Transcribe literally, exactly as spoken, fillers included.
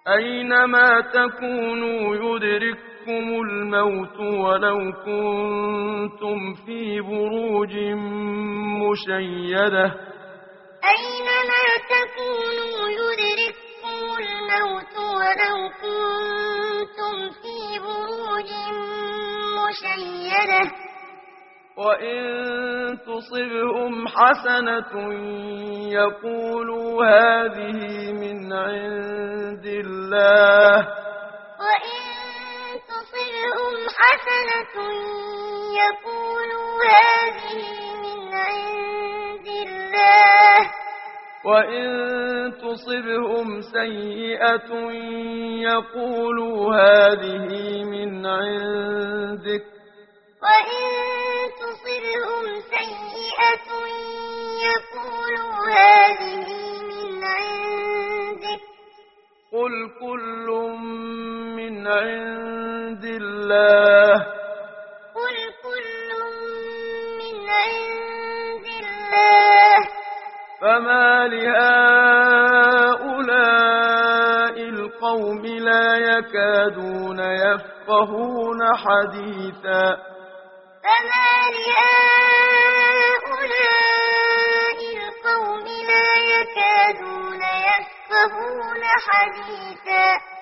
أينما تكونوا يدرككم الموت ولو كنتم في بروج مشيدة أينما تكونوا يدرككم الموت ولو كنتم في بروج مشيدة وإن تصبهم حسنة يقولوا هذه من عند الله وإن تصبهم حسنة يقولوا هذه من عند الله وإن تصبهم سيئة يقولوا هذه من عندك وإن تصبهم سيئة يقولوا هذه من عندك قل كل من عند الله قل كل من عند الله فما لهؤلاء القوم لا يكادون يفقهون حديثا فما لهؤلاء القوم لا يكادون يفقهون حديثا